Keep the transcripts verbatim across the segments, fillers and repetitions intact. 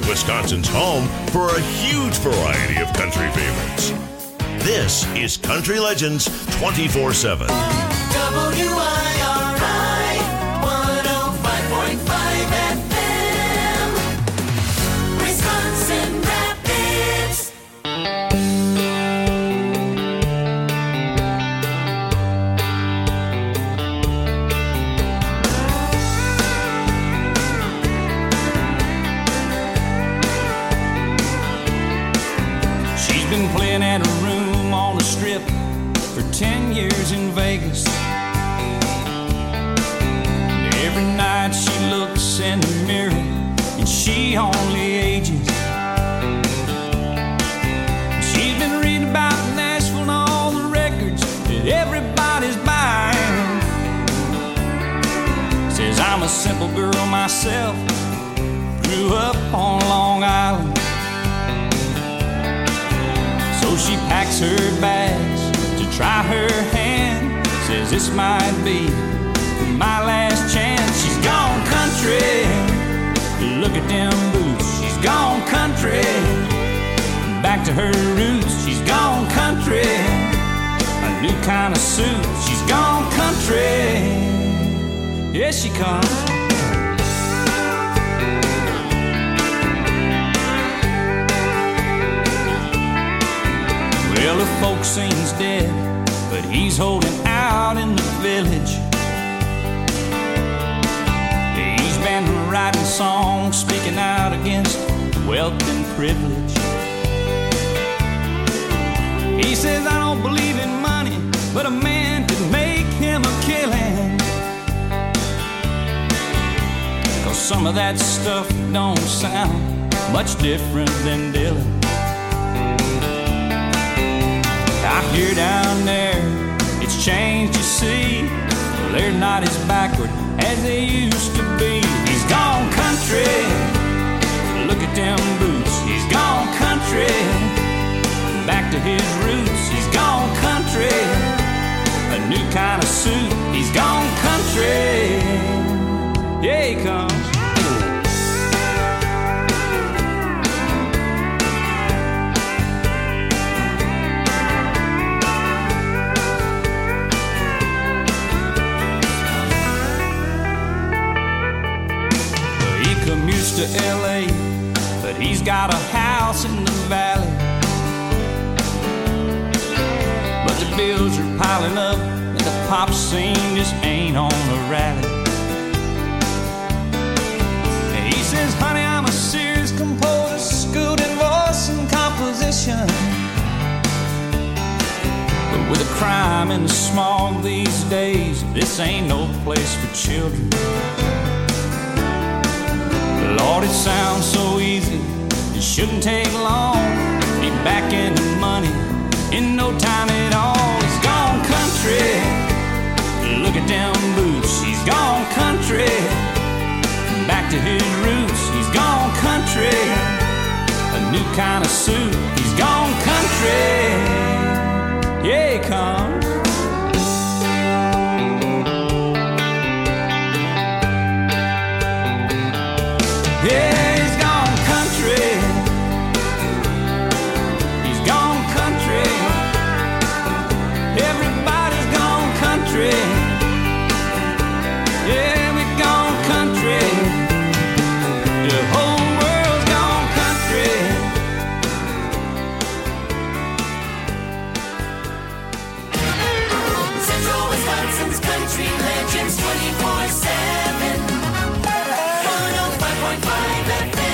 Wisconsin's home for a huge variety of country favorites. This is Country Legends twenty-four seven. W I R I one oh five point five F M, Wisconsin Rapids. She's been playing at a room on the strip for ten years in Vegas. And every night she looks in the mirror and she only ages. She's been reading about Nashville and all the records that everybody's buying. Says I'm a simple girl myself, grew up on Long Island. So she packs her bags to try her hand. Says this might be my last chance. She's gone country, look at them boots. She's gone country, back to her roots. She's gone country, a new kind of suit. She's gone country, yeah she comes. Well, the folk sings dead, but he's holding out in the village. He's been writing songs, speaking out against wealth and privilege. He says, I don't believe in money, but a man could make him a killing. 'Cause some of that stuff don't sound much different than Dylan. Out here down there, it's changed, you see. Well, they're not as backward as they used to be. He's gone country, look at them boots. He's gone country, back to his roots. He's gone country, a new kind of suit. He's gone country, yeah he comes. To L A, but he's got a house in the valley. But the bills are piling up and the pop scene just ain't on a rally. And he says, honey, I'm a serious composer, schooled in voice and composition. But with the crime and the smog these days, this ain't no place for children. Lord, it sounds so easy, it shouldn't take long. Be back in the money in no time at all. He's gone country, look at them boots. He's gone country, back to his roots. He's gone country, a new kind of suit. He's gone country, yeah he comes. Yeah, he's gone country. He's gone country. Everybody's gone country. Yeah, we've gone country. The whole world's gone country. Central Wisconsin's Country Legends twenty-four seven. one oh five point five F M.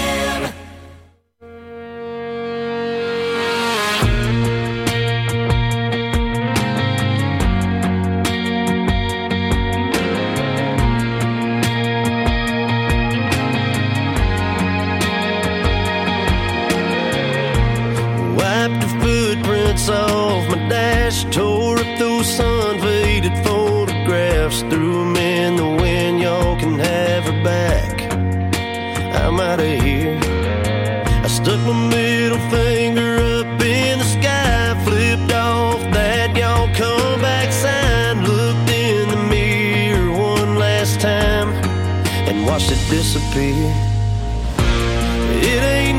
Wiped the footprints off my dash, tore up those sun-faded photographs, threw them in the wind. Y'all can have her back. I'm out of here. I stuck my middle finger up in the sky, flipped off that y'all come back sign, looked in the mirror one last time and watched it disappear. It ain't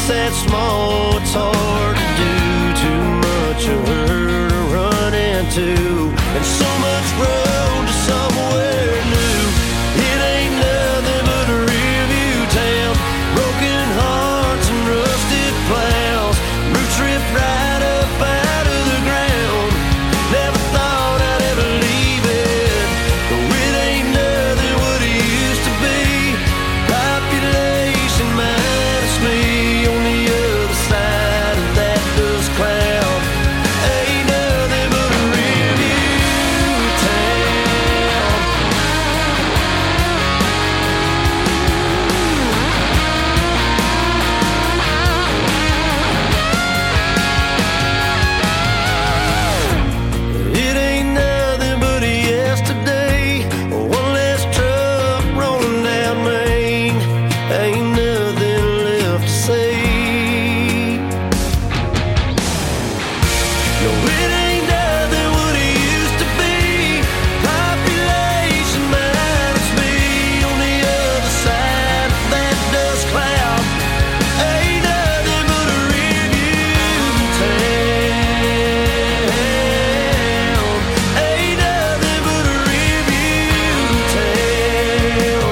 place that small, it's hard to do. Too much of her to run into, and so much road to somewhere new. It ain't nothing but a rearview town. Broken hearts and rusted plows. Roots ripped right up out of the ground. Never thought I'd ever leave it. Oh, it ain't nothing what it used to be. Population minus me on the other side of that dust cloud. Ain't nothing but a rearview town. It ain't nothing but a yesterday. One less truck rolling down Main. Ain't nothing left to say. No, it ain't nothing what it used to be. Population minus me on the other side of that dust cloud. Ain't nothing but a rearview town. Ain't nothing but a rearview town.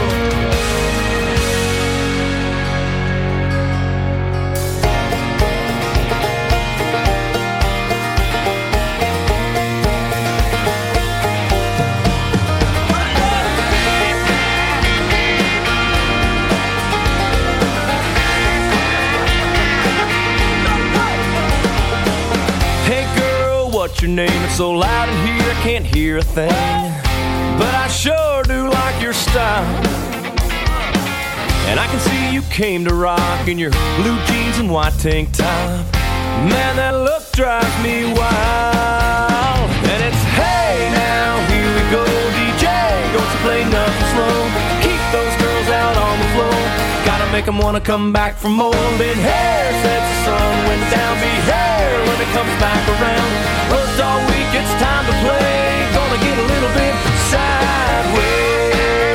Hey girl, what's your name? It's so loud in here I can't hear a thing. But I sure do like your style. And I can see you came to rock in your blue jeans and white tank top. Man, that look drives me wild. And it's hey now, here we go, D J. Don't you play nothing slow. Keep those girls out on the floor. Gotta make them wanna come back for more. Been hair since the sun went down. Be hair when it comes back around. Worked all week, it's time to play. Gonna get a little bit sideways.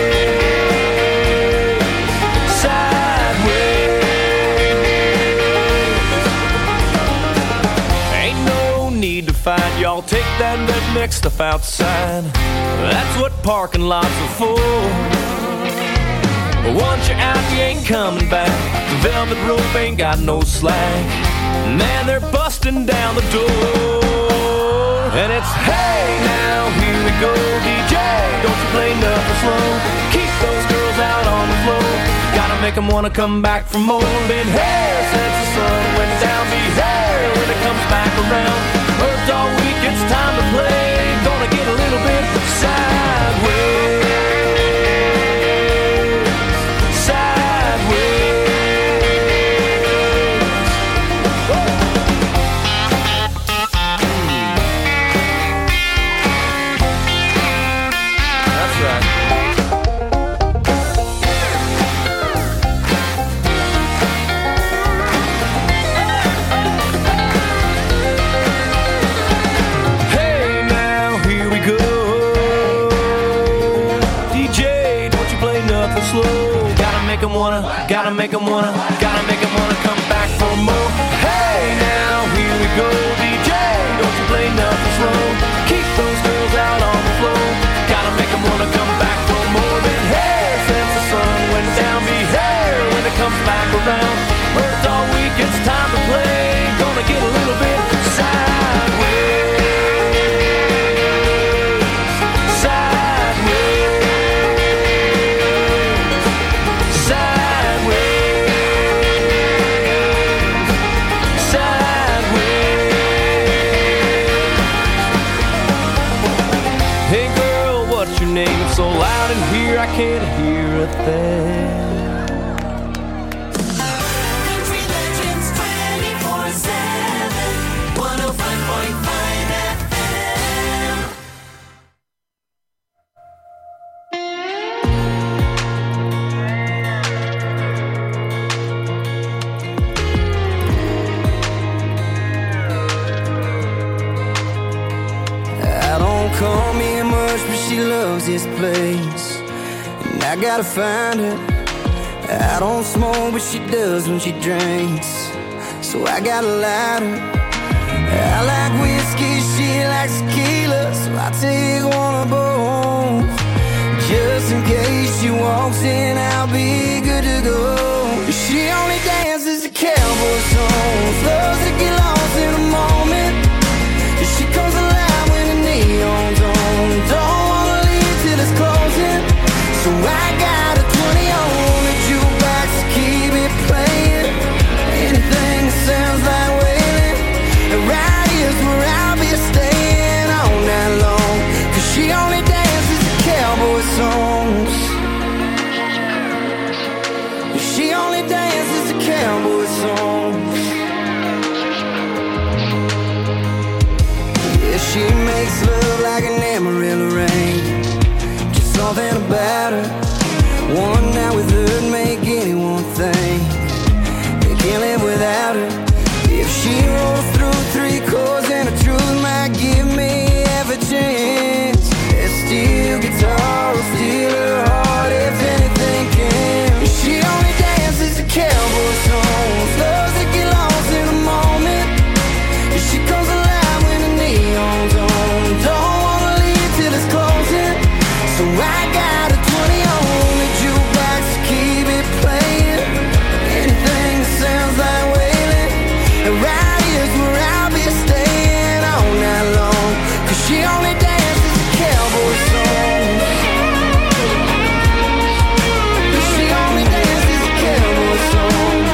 Sideways. Ain't no need to fight, y'all. Take that redneck stuff outside. That's what parking lots are for. But once you're out, you ain't coming back. The velvet rope ain't got no slack. Man, they're busting down the door. And it's hey now, here we go, D J. Don't you play nothing slow. Keep those girls out on the floor. Gotta make them wanna come back for more. Been here since the sun went down. Be here when it comes back around. Worked all week, it's time to play. Gonna get a little bit sideways. Make 'em wanna, gotta make 'em wanna, gotta make 'em wanna come back for more. Hey now, here we go, D J. Don't you play nothing slow. Keep those girls out on the floor. Gotta make 'em wanna come back for more. Been here since the sun went down. Be here when it comes back around. Worked all week, it's time to play. Gonna get a little bit sideways. So loud in here I can't hear a thing. Country Legends twenty-four seven, one oh five point five F M. I don't call me much, but she loves this place, and I gotta find her. I don't smoke, but she does when she drinks. So I got a lighter. I like whiskey, she likes tequila, so I take one of both. Just in case she walks in, I'll be good to go. She only dances to cowboy songs, loves to get lost in a moment. She comes alive when the neon's on. Don't wanna leave till it's closing. So I got a twenty on the jukebox to keep it playing. Anything that sounds like wailing. And right here's where I'll be staying all night long. Cause she only dances to cowboy songs. She only dances to cowboy songs. Yeah, she makes love like an Amarillo rain. Just something about her. One night with her'd make anyone think they can't live without her. If she rolls through three chords and the truth might give me every chance. That steel guitar will steal her heart if anything can. She only dances to cowboy songs, loves to get lost in a moment. She comes alive when the neon's on. Don't wanna leave till it's closing. So I got a twenty on the jukebox to keep it playing. Anything that sounds like wailing. And right here's where I'll be staying all night long. Cause she only dances to cowboy songs. She only dances to cowboy songs.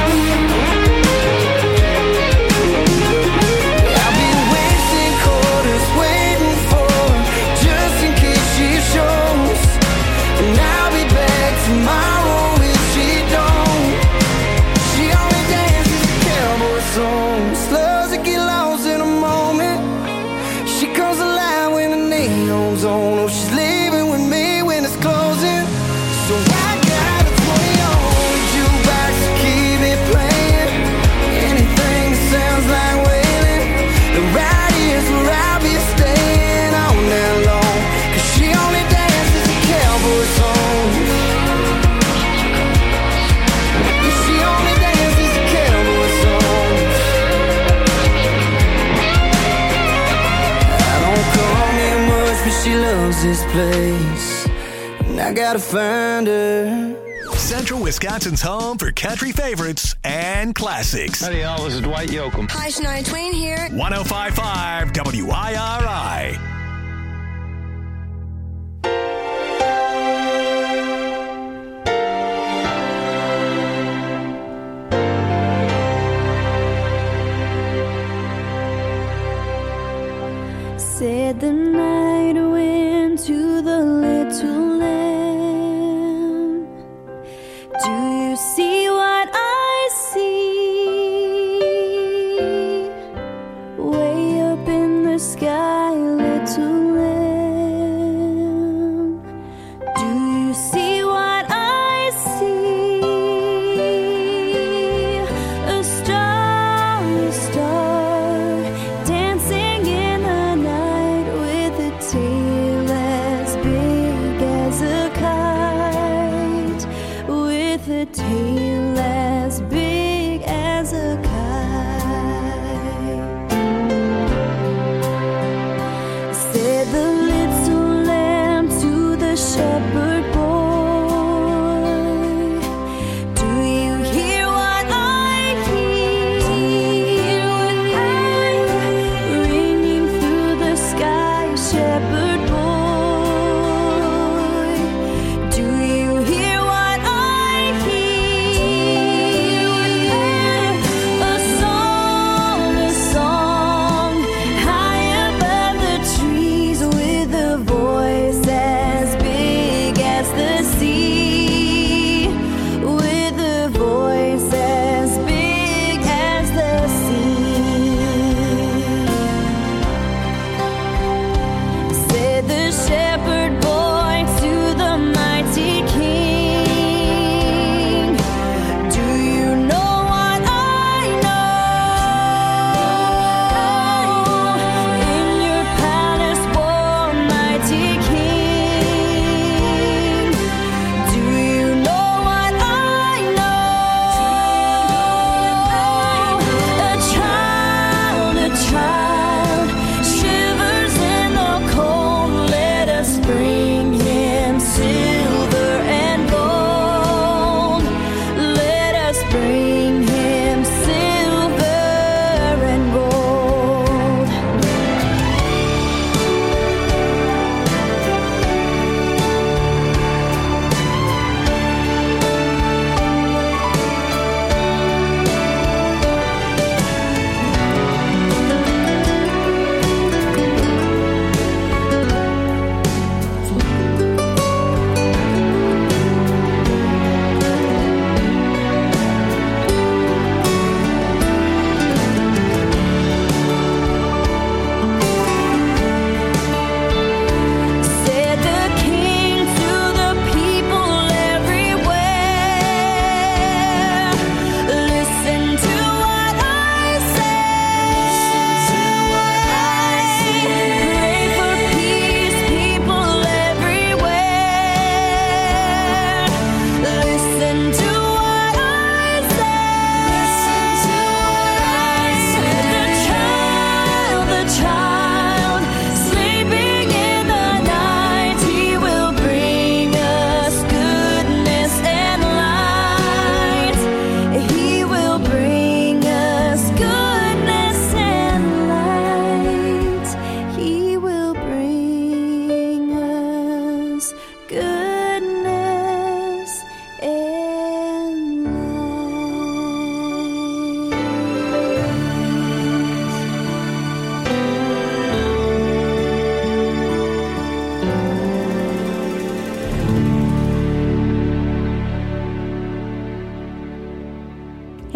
I'll be wasting quarters waiting for her, just in case she shows. And I'll be back tomorrow if she don't. She only dances to cowboy songs, loves to get lost in a moment. She comes alive when the neon's on. Oh, she's leaving with me when it's closing. So I got a twenty on the jukebox to keep it playing. Anything that sounds like wailing. And right here's where I'll be staying all night long. Cause she only dances to cowboy songs. She only dances to cowboy songs. I don't come here much, but she loves this place. And I gotta find her. Central Wisconsin's home for country favorites and classics. Howdy, y'all. This is Dwight Yoakam. Hi, Shania Twain here. one oh five point five W I R I. Said the night went to the little lamb. Do you see what I see? Way up in the sky, little lamb. Do you see what I see? A star, a star, dancing in the night with a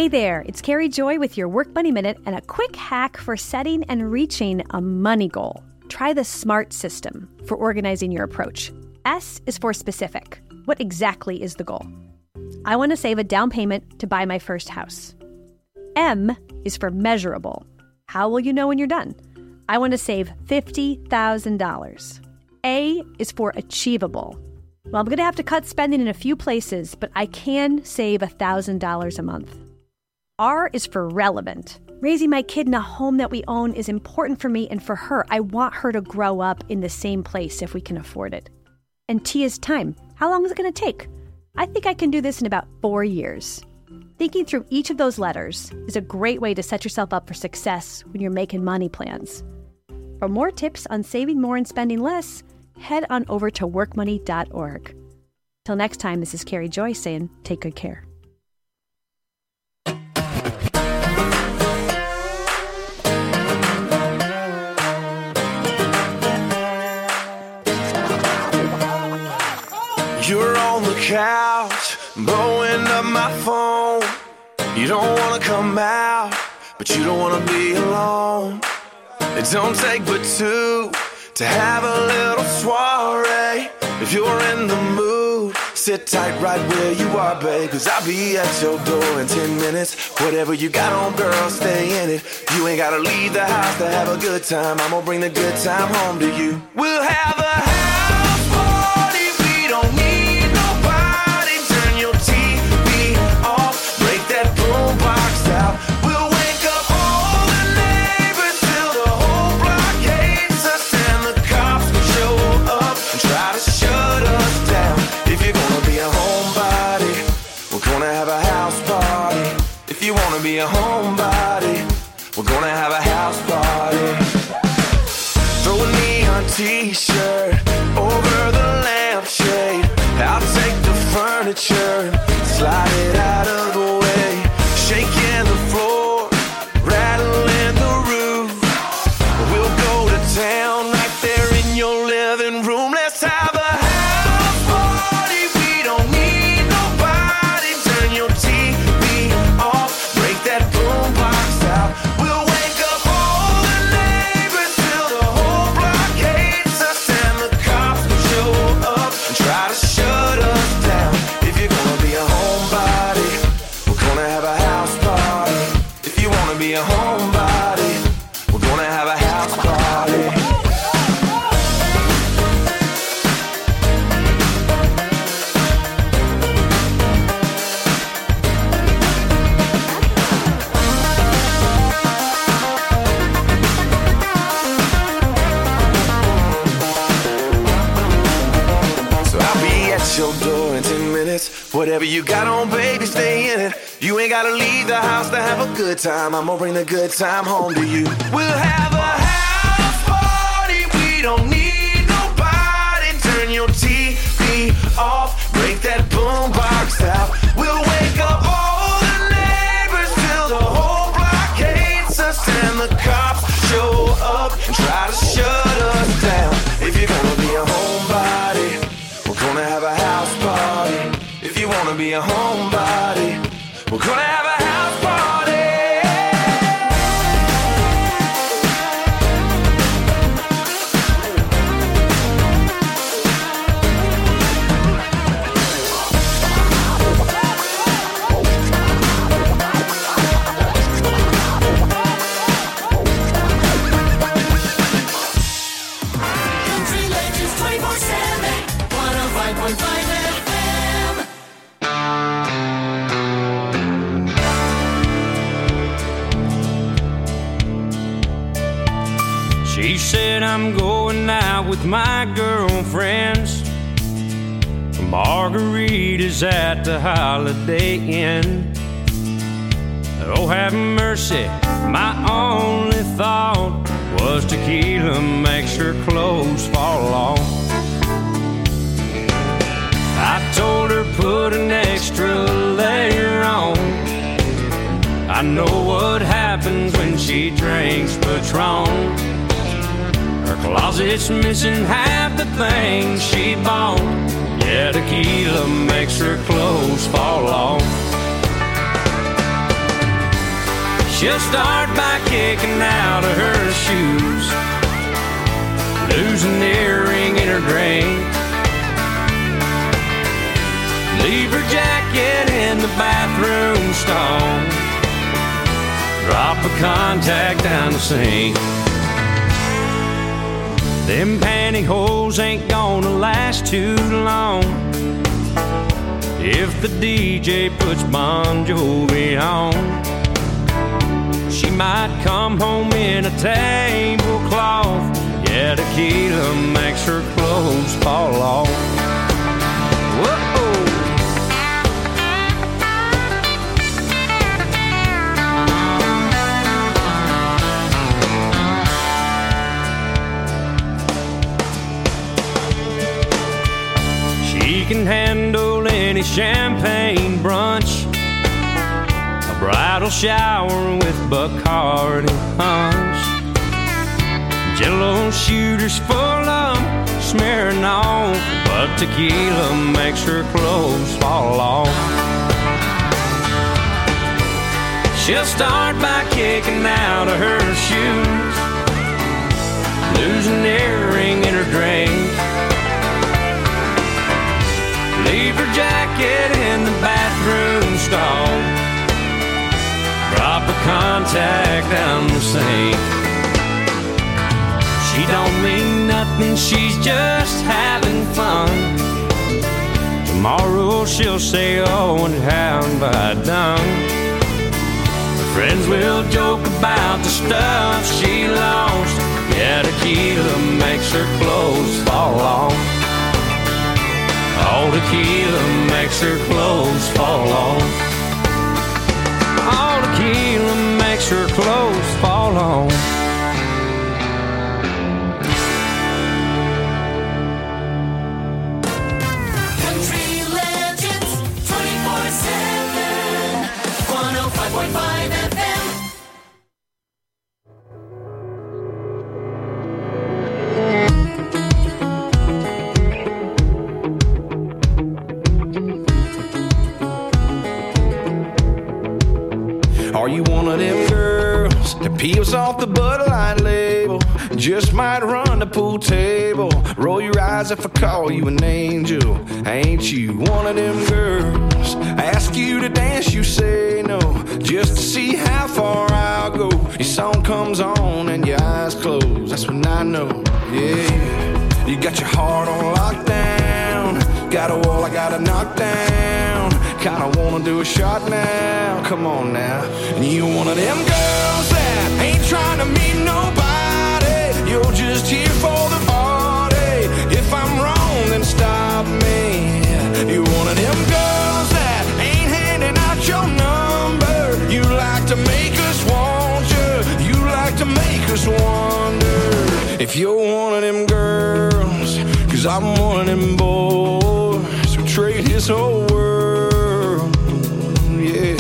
Hey there, it's Carrie Joy with your Work Money Minute and a quick hack for setting and reaching a money goal. Try the SMART system for organizing your approach. S is for specific. What exactly is the goal? I want to save a down payment to buy my first house. M is for measurable. How will you know when you're done? I want to save fifty thousand dollars. A is for achievable. Well, I'm going to have to cut spending in a few places, but I can save one thousand dollars a month. R is for relevant. Raising my kid in a home that we own is important for me and for her. I want her to grow up in the same place if we can afford it. And T is time. How long is it going to take? I think I can do this in about four years. Thinking through each of those letters is a great way to set yourself up for success when you're making money plans. For more tips on saving more and spending less, head on over to work money dot org. Till next time, this is Carrie Joy saying, take good care. You're on the couch, blowing up my phone. You don't wanna come out, but you don't wanna be alone. It don't take but two to have a little soiree. If you're in the mood, sit tight right where you are, babe, cause I'll be at your door in ten minutes. Whatever you got on, girl, stay in it. You ain't gotta leave the house to have a good time. I'm gonna bring the good time home to you. We'll have a house party. We don't need nobody. Turn your T V off. Break that boombox out. We'll wake up all the neighbors till the whole block hates us, and the cops will show up and try to shut us down. If you're gonna be a homebody, we're gonna have a house party. If you wanna be a homebody, we're gonna have a house party. Throw a neon t-shirt over the lampshade. I'll take the furniture, slide it out of the way. Shaking the floor, rattling the roof. We'll go to town right there in your living room. Let's have a house party. We don't need nobody. Turn your T V off. Break that boombox out. We'll wake up all the neighbors till the whole block hates us, and the cops will show up and try to shut us down. If you're gonna be a homebody, we're gonna have a house party. If you wanna be a homebody, we're gonna have a house party. So I'll be at your door in ten minutes. Whatever you got on, baby, stay in it. You ain't gotta leave the house to have a good time. I'm gonna bring the good time home to you. We'll have a house party. We don't need nobody. Turn your T V off. Break that boombox out. We'll wake up all the neighbors till the whole block hates us, and the cops show up and try to shut us down. If you're gonna be a homebody, we're gonna have a house party. If you wanna be a homebody, we're gonna have a house party. Country Legends twenty-four seven, one oh five point five F M. She said I'm going out with my girlfriends for margaritas at the Holiday Inn. Oh, have mercy, my only thought was tequila makes her clothes fall off. I told her put an extra layer on. I know what happens when she drinks Patron. Her closet's missing half the things she bought. Yeah, tequila makes her clothes fall off. She'll start by kicking out of her shoes, lose an earring in her drink, leave her jacket in the bathroom stall, drop a contact down the sink. Them pantyhose ain't gonna last too long if the D J puts Bon Jovi on. She might come home in a tablecloth. Yeah, tequila makes her clothes fall off. Whoa. She can handle any champagne brunch, a bridal shower with Bacardi punch, Jello shooters full of smearing off, but tequila makes her clothes fall off. She'll start by kicking out of her shoes, lose an earring in her drink, leave her jacket in the bathroom stall, drop a contact down the sink. She don't mean nothing, she's just having fun. Tomorrow she'll say, oh, and how have I done? Her friends will joke about the stuff she lost. Yeah, tequila makes her clothes fall off. All tequila makes her clothes fall off. All tequila makes her clothes fall off. Country Legends twenty-four seven, one oh five point five F M. Are you one of them girls that peels off the Bud Light label? Just might run the pool table. Roll your eyes if I call you an angel. Ain't you one of them girls? Ask you to dance, you say no, just to see how far I'll go. Your song comes on and your eyes close. That's when I know, yeah. You got your heart on lockdown. Got a wall I gotta knock down. Kinda wanna do a shot now. Come on now. And you one of them girls that ain't trying to meet nobody. You're just here for the party. If I'm wrong, then stop me. You one of them girls that ain't handing out your number. You like to make us want you. You like to make us wonder if you're one of them girls. Cause I'm one of them boys who trade his whole world, yeah,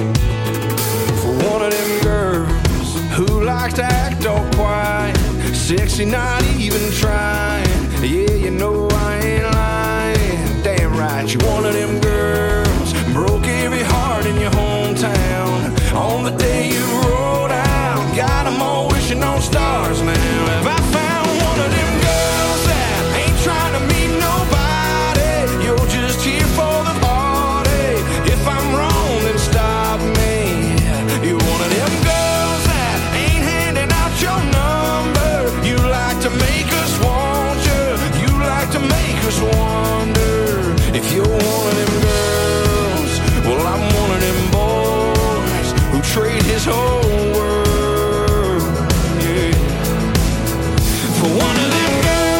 for one of them girls who like to act all quiet, sexy, not even trying. Yeah, you know I ain't lying. Damn right, you one of them girls broke every heart in your hometown on the day you rolled out. Got them all wishing on stars now. Have I found one of them girls that ain't trying to meet nobody? You're just here for the party. If I'm wrong, then stop me. You're one of them girls that ain't handing out your number. You like to make us want you. You like to make us wonder if you're one of them girls. Well, I'm one of them boys who trade his whole world, yeah, for one of them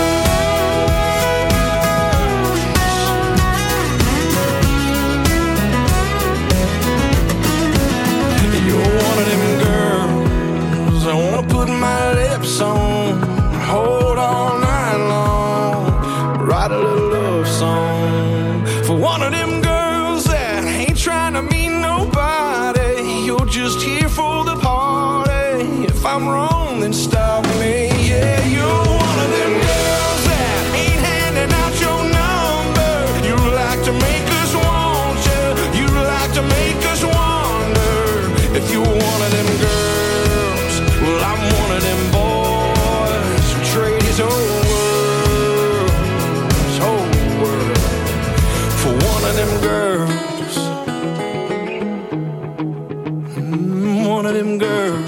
girls. You're one of them girls I wanna put my lips on, hold all night long, write a little love song for one of them girls that ain't trying to meet nobody. You're just here for the party. If I'm wrong, then stop me. Yeah, you're one of them girls that ain't handing out your number. You like to make us want you. You like to make us wonder if you're one of them girls. girls.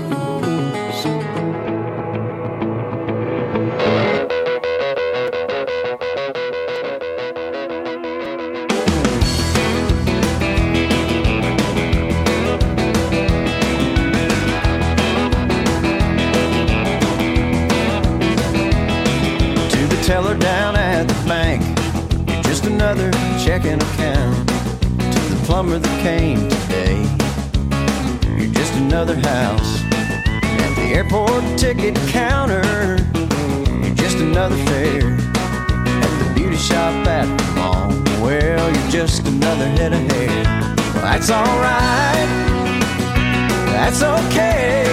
Teller down at the bank, you're just another checking account. To the plumber that came today, you're just another house. At the airport ticket counter, you're just another fare. At the beauty shop at the mall, well, you're just another head of hair. Well, that's alright, that's okay.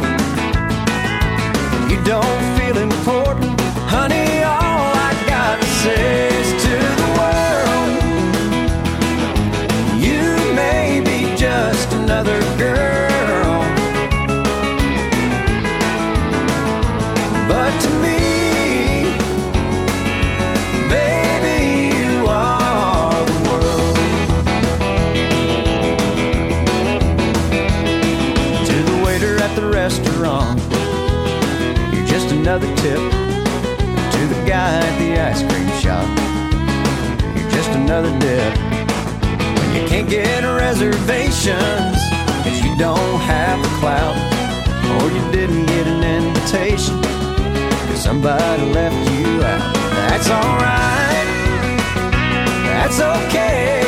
You don't feel important, honey. All I got to say is to the world, you may be just another girl, but to me, baby, you are the world. To the waiter at the restaurant, you're just another tip. To the guy at the ice cream shop, you're just another dip. When you can't get reservations, cause you don't have the clout, or you didn't get an invitation, cause somebody left you out. That's alright, that's okay.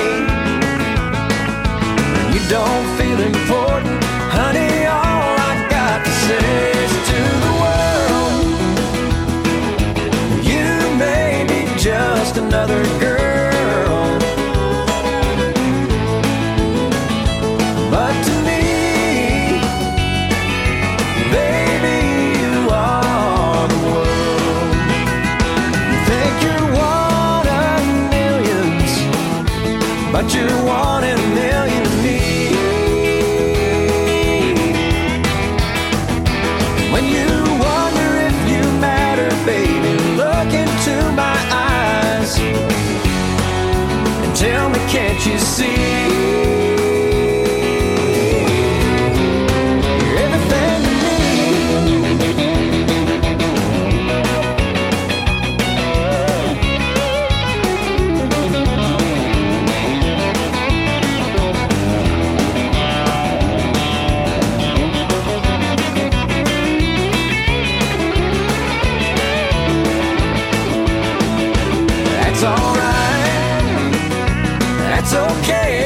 When you don't feel important, honey, all I got to say is to the world, just another girl, but to me, baby, you are the world. You think you're one of millions, but you're one in a million to me. When you wonder if you matter, baby, look into my eyes and tell me, can't you see? You're everything to me. That's alright, that's okay.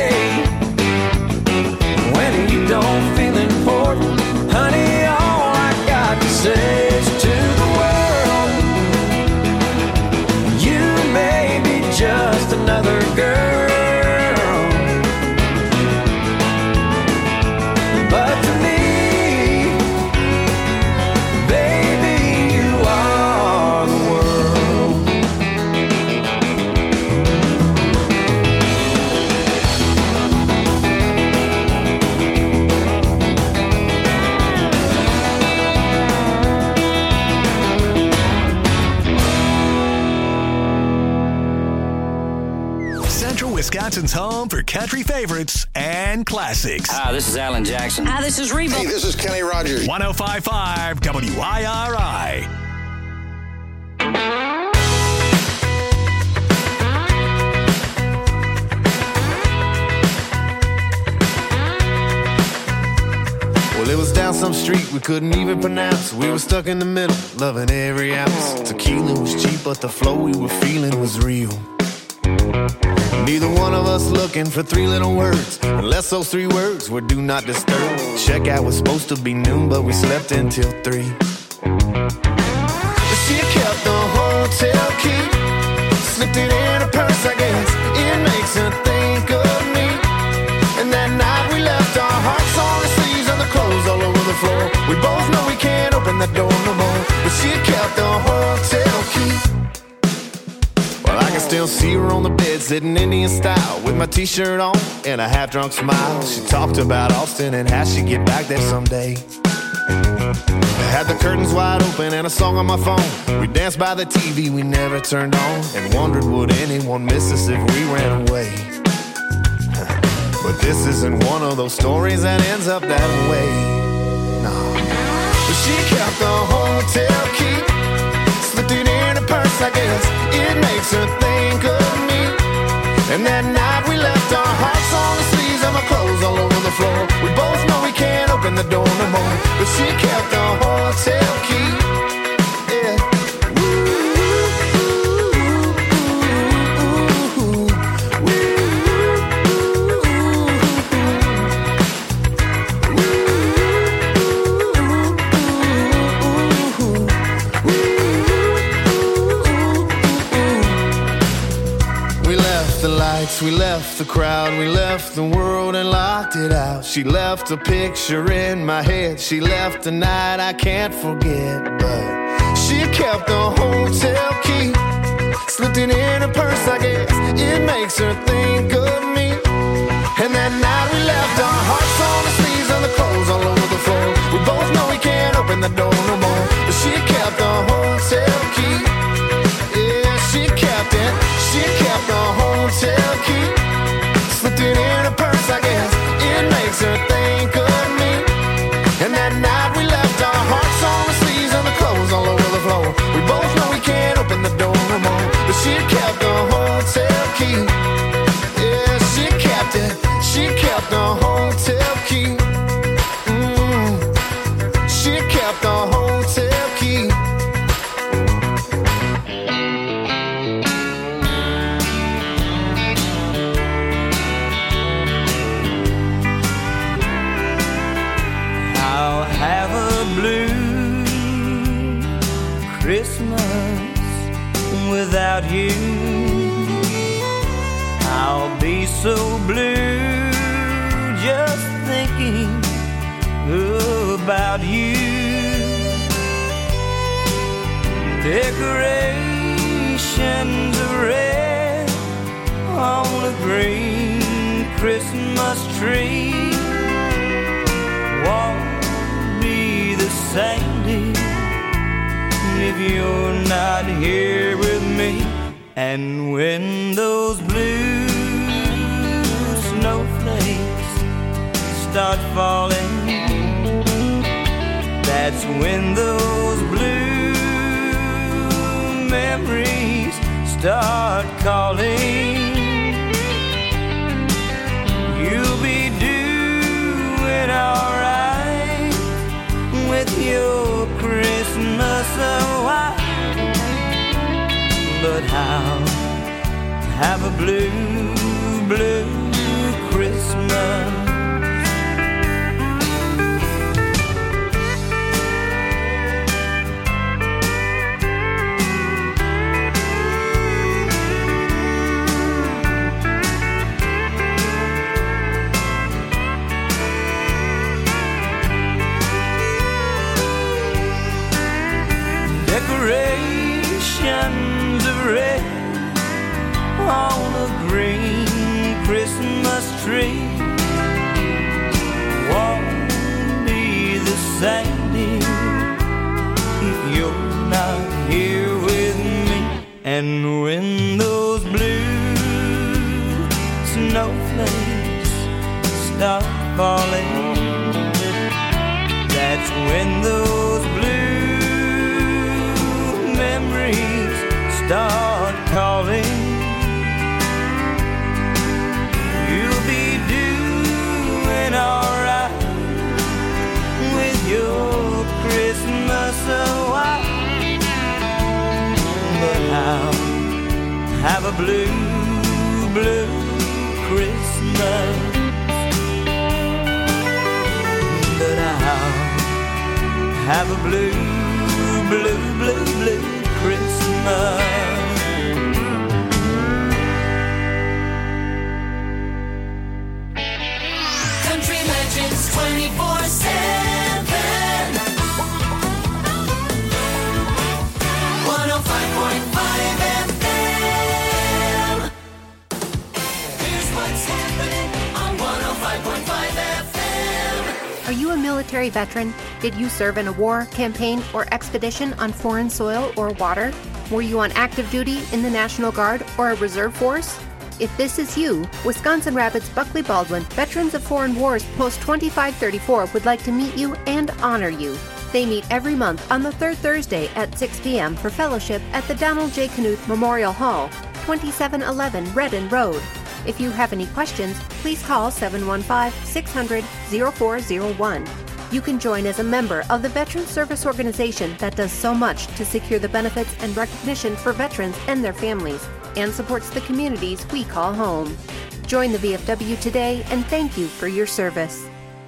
When you don't feel important, honey, all I got to say is to the world, you may be just another girl, but to me, baby, you are the world. Central Wisconsin's home for country favorites and classics. Hi, this is Alan Jackson. Hi, this is Reba. Hey, this is Kenny Rogers. one oh five point five W I R I. Well, it was down some street we couldn't even pronounce. We were stuck in the middle, loving every ounce. Tequila was cheap, but the flow we were feeling was real. Neither one of us looking for three little words, unless those three words were do not disturb. Checkout was supposed to be noon, but we slept until three. She kept the hotel key, slipped it in her purse, I guess. It makes her think of me. And that night we left our hearts on the sleeves and the clothes all over the floor. We both know we can't open that door no more, but she kept the hotel key. Well, I can still see her on the bed, sitting Indian style, with my t-shirt on and a half-drunk smile. She talked about Austin and how she'd get back there someday. I had the curtains wide open and a song on my phone. We danced by the T V we never turned on, and wondered would anyone miss us if we ran away. But this isn't one of those stories that ends up that way. she kept the hotel key, slipped it in her purse, I guess it makes her think of me. And that night we left our hearts on the sleeves and our clothes all over the floor. We both know we can't open the door no more, but she kept the hotel key. Yeah. We left the crowd, we left the world and locked it out. She left a picture in my head, she left a night I can't forget. But she kept the hotel key, slipped it in her purse, I guess it makes her think of me. And that night we left our hearts on the sleeves and the clothes all over the floor. We both know we can't open the door no more, but she kept the hotel key. Yeah, she kept it, she kept the hotel key, slipped it in her purse, I guess it makes her think of me. And that night we left our hearts on the sleeves and the clothes all over the floor. We both know we can't open the door no more, but she kept the hotel key. Yeah, she kept it, she kept the hotel key. Mm, she kept the hotel key. Christmas without you, I'll be so blue just thinking about you. Decorations of red on a green Christmas tree won't be the same, dear, if you're not here with me. And when those blue snowflakes start falling, that's when those blue memories start calling. You'll be doing alright with your Christmas awhile, but I'll have a blue, blue Christmas. Decorations of red on a green Christmas tree won't be the same, dear, if you're not here with me. And when those blue snowflakes start falling, that's when those blue memories start calling. You'll be doing alright with your Christmas awhile, but I'll have a blue, blue Christmas. But I'll have a blue, blue, blue, blue Christmas. Country Legends twenty-four seven. one oh five point five F M. Here's what's happening on one oh five point five F M. Are you a military veteran? Did you serve in a war, campaign, or expedition on foreign soil or water? Were you on active duty in the National Guard or a reserve force? If this is you, Wisconsin Rapids Buckley Baldwin Veterans of Foreign Wars Post twenty-five thirty-four would like to meet you and honor you. They meet every month on the third Thursday at six p.m. for fellowship at the Donald J. Knuth Memorial Hall, twenty-seven eleven Redden Road. If you have any questions, please call seven one five, six hundred, oh four oh one. You can join as a member of the Veteran Service Organization that does so much to secure the benefits and recognition for veterans and their families, and supports the communities we call home. Join the V F W today, and thank you for your service.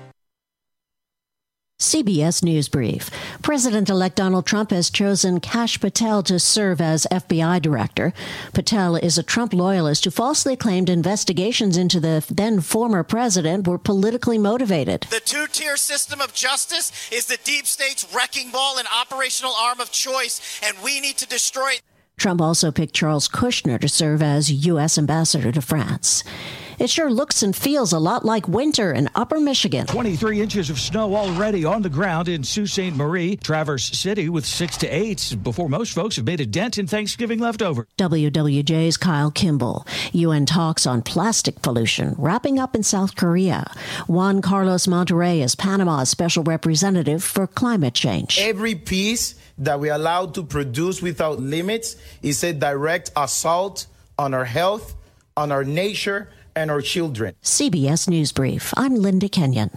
C B S News Brief. President-elect Donald Trump has chosen Kash Patel to serve as F B I director. Patel is a Trump loyalist who falsely claimed investigations into the then-former president were politically motivated. The two-tier system of justice is the deep state's wrecking ball and operational arm of choice, and we need to destroy it. Trump also picked Charles Kushner to serve as U S ambassador to France. It sure looks and feels a lot like winter in Upper Michigan. twenty-three inches of snow already on the ground in Sault Ste. Marie, Traverse City with six to eight before most folks have made a dent in Thanksgiving leftover. W W J's Kyle Kimball. U N talks on plastic pollution wrapping up in South Korea. Juan Carlos Monterrey is Panama's special representative for climate change. Every piece that we allow to produce without limits is a direct assault on our health, on our nature, and our children. C B S News Brief. I'm Linda Kenyon.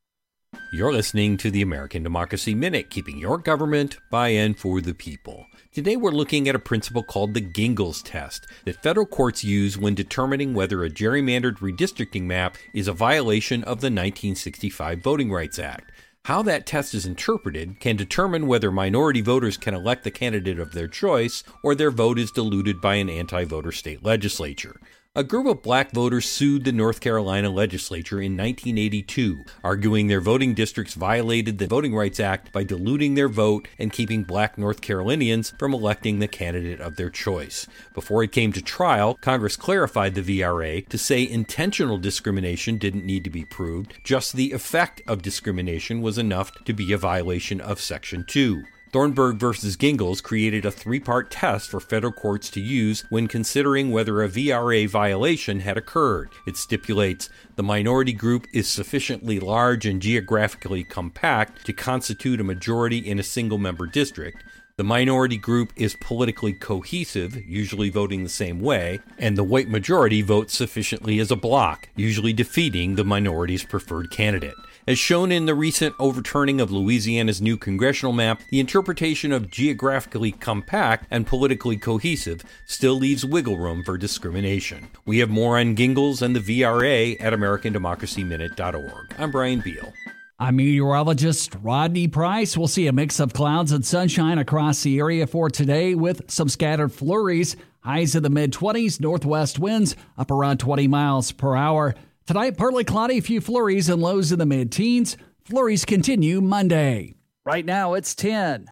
You're listening to the American Democracy Minute, keeping your government by and for the people. Today we're looking at a principle called the Gingles test that federal courts use when determining whether a gerrymandered redistricting map is a violation of the nineteen sixty-five Voting Rights Act. How that test is interpreted can determine whether minority voters can elect the candidate of their choice or their vote is diluted by an anti-voter state legislature. A group of black voters sued the North Carolina legislature in nineteen eighty-two, arguing their voting districts violated the Voting Rights Act by diluting their vote and keeping black North Carolinians from electing the candidate of their choice. Before it came to trial, Congress clarified the V R A to say intentional discrimination didn't need to be proved, just the effect of discrimination was enough to be a violation of Section two. Thornburg versus Gingles created a three-part test for federal courts to use when considering whether a V R A violation had occurred. It stipulates the minority group is sufficiently large and geographically compact to constitute a majority in a single-member district. The minority group is politically cohesive, usually voting the same way, and the white majority votes sufficiently as a bloc, usually defeating the minority's preferred candidate. As shown in the recent overturning of Louisiana's new congressional map, the interpretation of geographically compact and politically cohesive still leaves wiggle room for discrimination. We have more on Gingles and the V R A at American Democracy Minute dot org. I'm Brian Beal. I'm meteorologist Rodney Price. We'll see a mix of clouds and sunshine across the area for today with some scattered flurries. Highs in the mid-twenties, northwest winds up around twenty miles per hour. Tonight, partly cloudy, few flurries and lows in the mid-teens. Flurries continue Monday. Right now, it's ten.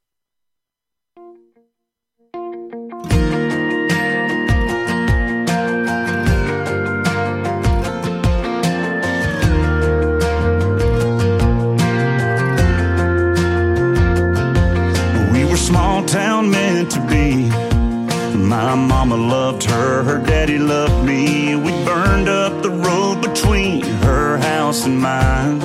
We were small town meant to be. My mama loved her, her daddy loved me. We burned up the road between her house and mine.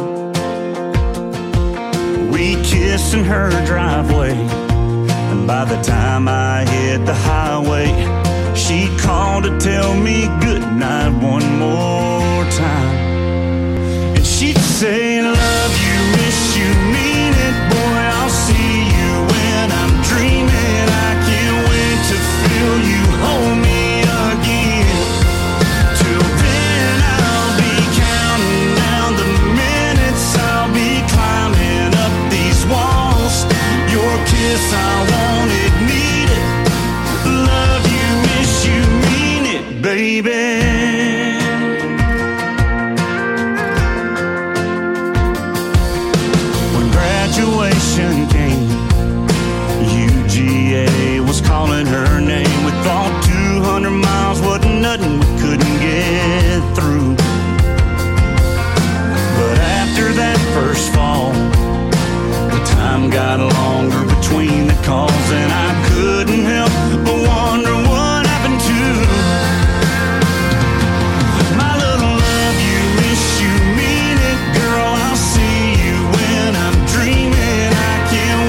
We kissed in her driveway, and by the time I hit the highway, she called to tell me goodnight one more time. And she'd say, love you, miss you, mean it, boy, I'll see you when I'm dreaming. I can't wait to feel you hold me again. Till then I'll be counting down the minutes, I'll be climbing up these walls. Your kiss I wanted, need it. Love you, miss you, mean it, baby. Graduation came, U G A was calling her name. We thought two hundred miles wasn't nothing we couldn't get through. But after that first fall, the time got longer between the calls, and I couldn't help but wonder what happened to my little love you, miss you, mean it, girl, I'll see you when I'm dreaming. I can't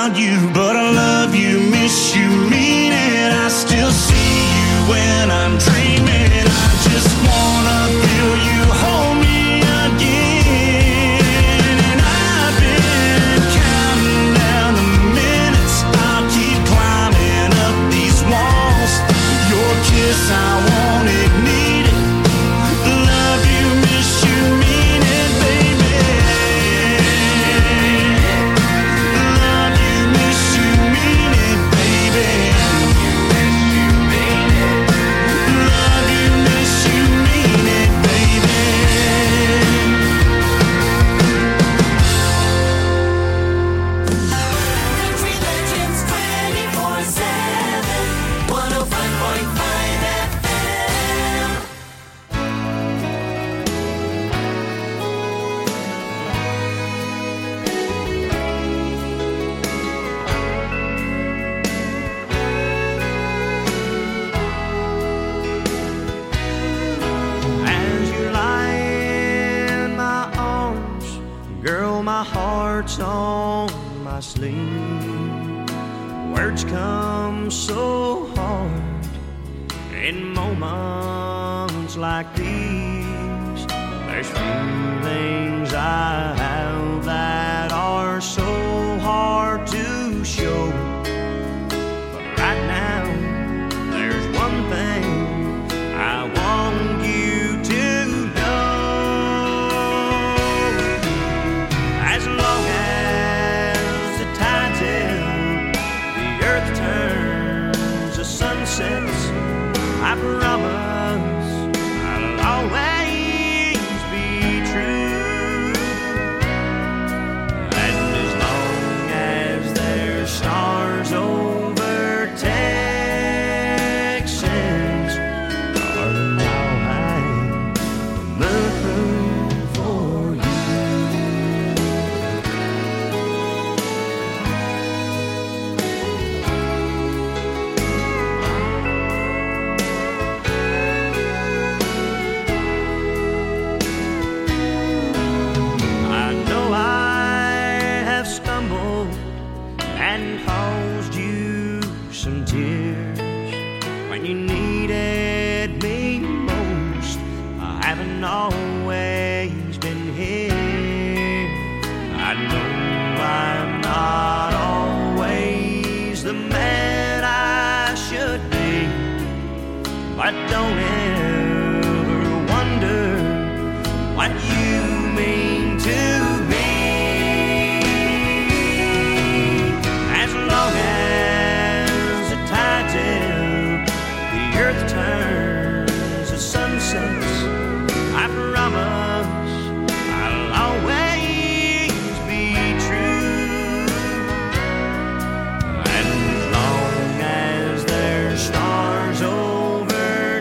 about you, but I love you, miss you, mean it. I still see you when I'm dreaming. I just wanna feel you hold me again. And I've been counting down the minutes. I'll keep climbing up these walls. Your kiss, I want it, need it. Love you, miss you, mean it, baby. Love you, miss you, mean it, baby. Love you, miss you, mean it, baby. Country Legends twenty-four seven, one oh five point five F M. As you lie in my arms, girl, my heart's on my sleeve. Words come so hard in moments like these. There's feelings I have that are so hard to show. But right now, there's one thing I want you to know. As long as the tide's in, the earth turns, the sun sets, I promise I'll always be true. And as long as there's stars over Texas, darling, I'll hang the moon for you. I know I have stumbled and caused you some tears when you needed me most. I haven't always been here. I know I'm not always the man I should be, but don't ever wonder what you mean to me. As long as the tide's in, the earth turns, the sun sets, I promise I'll always be true. And as long as there's stars over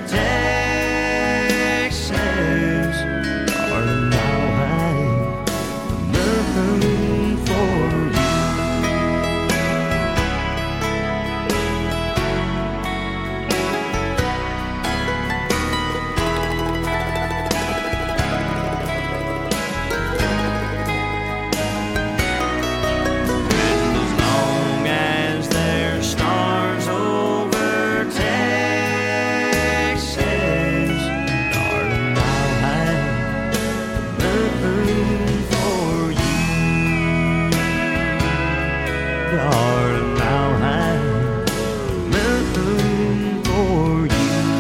Texas, darling, I'll hang the moon for you. And as long as there's stars over Texas, darling, I'll hang the moon for you. Darling, I'll hang the moon for you.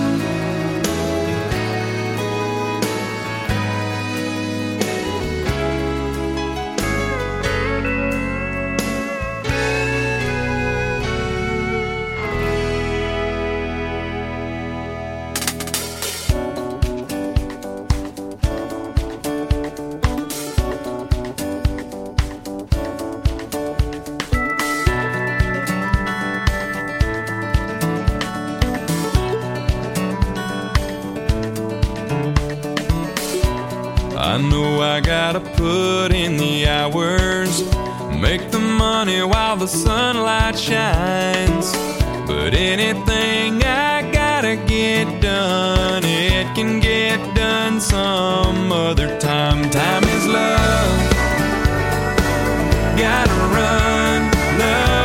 I know I gotta put in the hours, make the money while the sunlight shines. But anything I gotta get done, it can get done some other time. Time is love, gotta run, love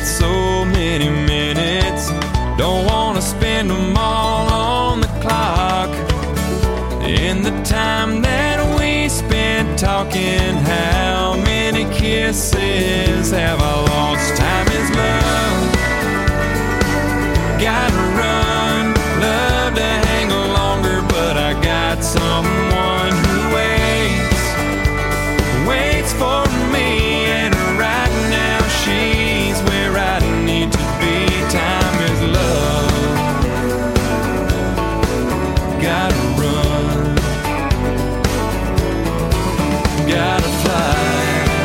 so many minutes. Don't want to spend them all on the clock. In the time that we spent talking, how many kisses have I lost? Time is love. Gotta run. Love to hang longer, but I got someone who waits, waits for me, and right now she's where I need to be. Time is love. Gotta run. Gotta fly.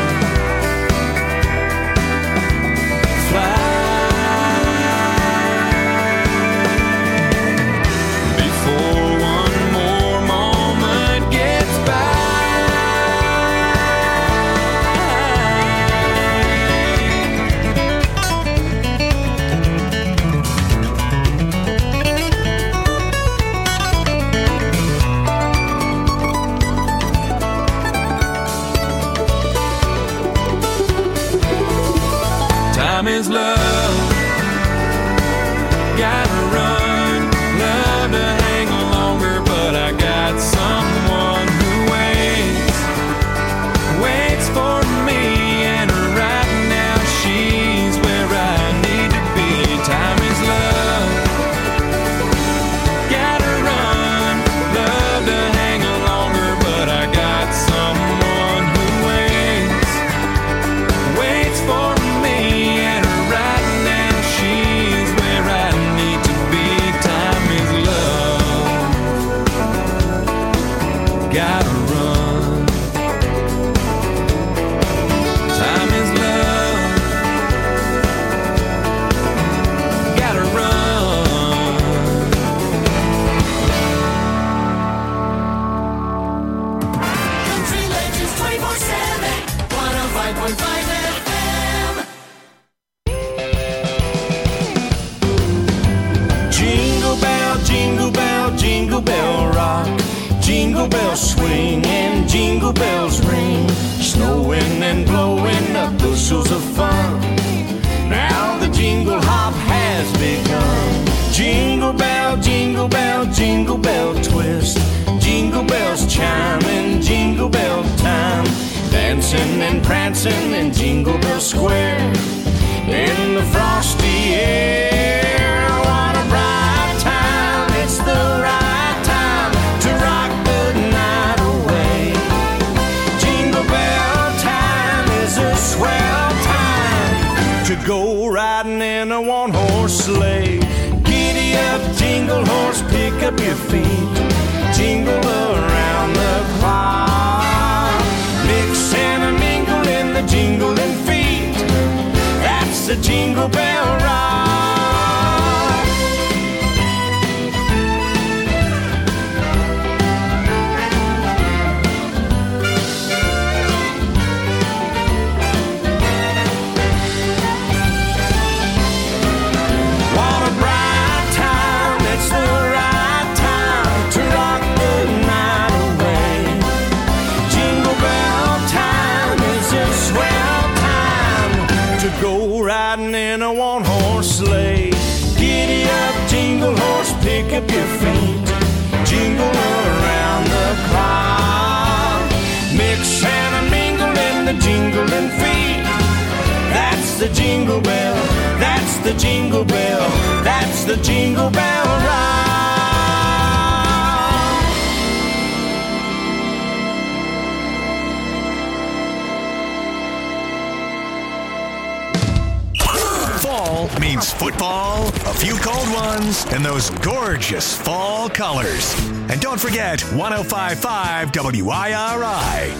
Fly. Before one more moment gets by. Time is love. Gotta run. Love to hang longer, but I got someone who waits, waits for me, and right now she's where I need to be. Time is love. Gotta run. Love to hang longer, but I got someone who waits, waits for me, and right now she's where I need to be. Time is love. Gotta run. Time is love. Gotta run. Country Legends twenty-four seven, one oh five point five F M. Jingle bell, jingle bell, jingle bell rock. Jingle bells swing and jingle bells ring. Snowing and blowing up bushels of fun. Now the jingle hop has begun. Jingle bell, jingle bell, jingle bell twist. Jingle bells chime in jingle bell time. Dancing and prancing in Jingle Bell Square. In the frosty air, what a bright time. It's the right time to rock the night away. Jingle bell time is a swell time to go riding in a one-horse sleigh. Giddy up, jingle horse, pick up your feet. Jingle around the clock. Mix and a mingle in the jingling feet. That's the Jingle Bell Rock. What a bright time, it's the right time to rock the night away. Jingle bell time is a swell time to go riding in a one-horse sleigh. Giddy up, jingle horse, pick up your feet. Jingle around the clock. Mix and a mingle in the jingling feet. That's the Jingle Bell, that's the Jingle Bell, that's the Jingle Bell Rock. Fall means football, a few cold ones, and those gorgeous fall colors. And don't forget one oh five point five W I R I.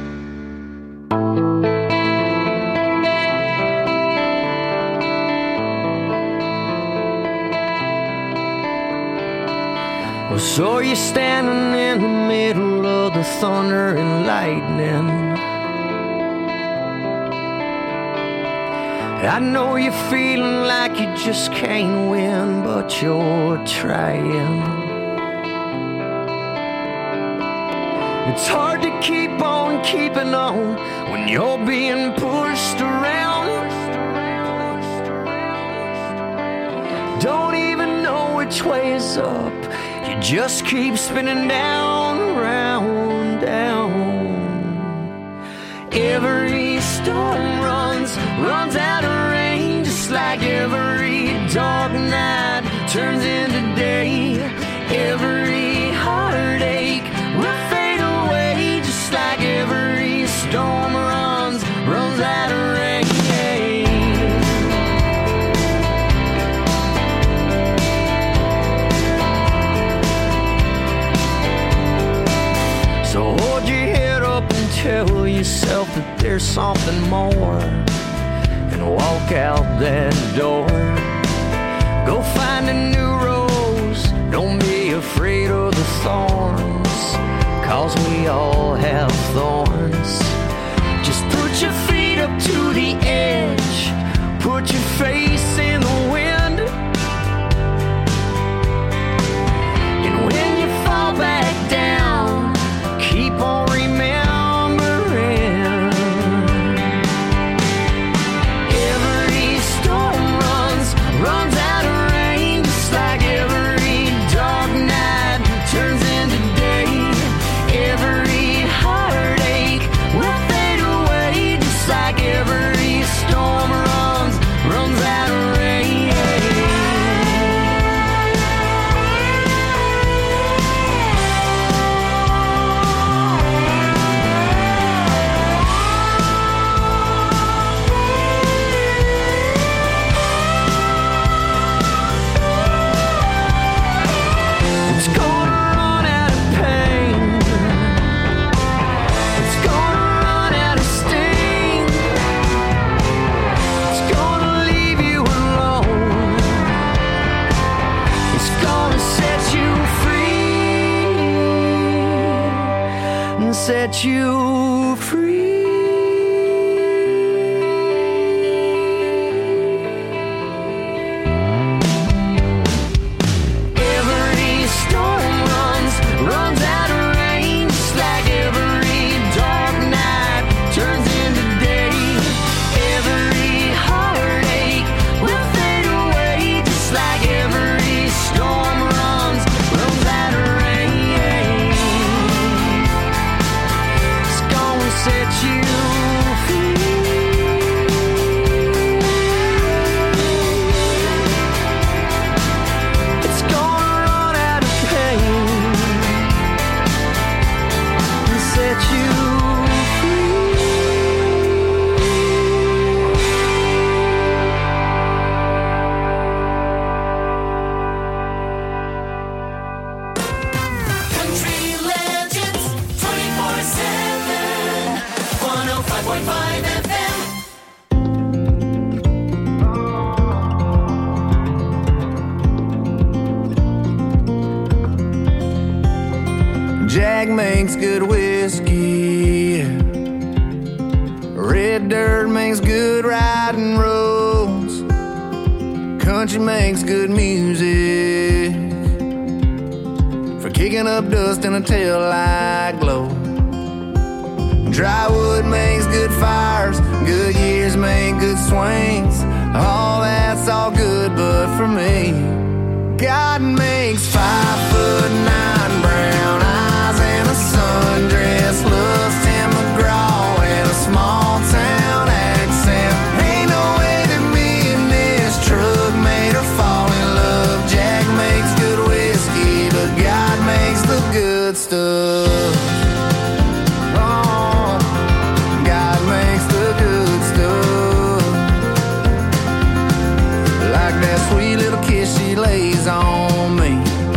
Well, so you're standing in the middle of the thunder and lightning. I know you're feeling like you just can't win, but you're trying. It's hard to keep on keeping on when you're being pushed around. don't even know which way is up. You just keep spinning down, round, down. Every storm runs, runs out of rain, just like every dark night turns into day. Every heartache will fade away, just like every storm runs, runs out of rain. So hold your head up and tell yourself that there's something more, and walk out that door. Go find a new rose, don't be afraid of the thorns, cause we all have thorns. Just put your feet up to the edge, put your face in the wind, and when you fall back down, keep on remembering. Every storm runs, runs out of rain, just like every dark night turns into day. Every heartache will fade away, just like every storm runs, runs out of rain. It's gonna run out of pain, it's gonna run out of sting, it's gonna leave you alone, it's gonna set you free, and set you free. Every storm runs, runs out of rain, just like every dark night turns into day. Every heartache will fade away, just like every storm runs, runs out of rain. It's gonna set you free. It's gonna run out of pain and set you Country Legends twenty-four seven, one oh five point five F M. Jack makes good whiskey. Red dirt makes good riding roads. Country makes good music for kicking up dust in a taillight glow. Dry wood makes good fires. Good years make good swings. All that's all good, but for me, God makes five foot nine brown eyes and a sundress, loves Tim McGraw and a small town accent. Ain't no way that me and this truck made her fall in love. Jack makes good whiskey, but God makes the good stuff. Oh, God makes the good stuff. Like that sweet little kiss she lays on me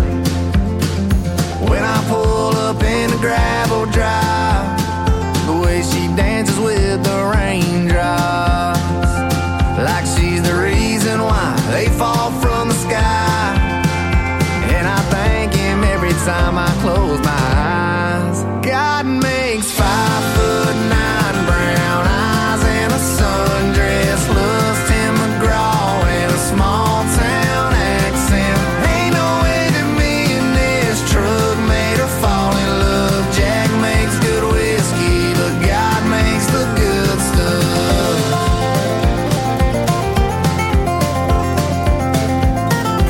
when I pull up in the gravel drive. The way she dances with the raindrops, like she's the reason why they fall from the sky. And I thank him every time I close my eyes. God makes five foot nine brown eyes and a sundress, loves Tim McGraw and a small town accent. Ain't no way that me and this truck made her fall in love. Jack makes good whiskey, but God makes the good stuff.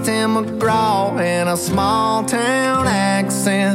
Tim McGraw in a small town accent.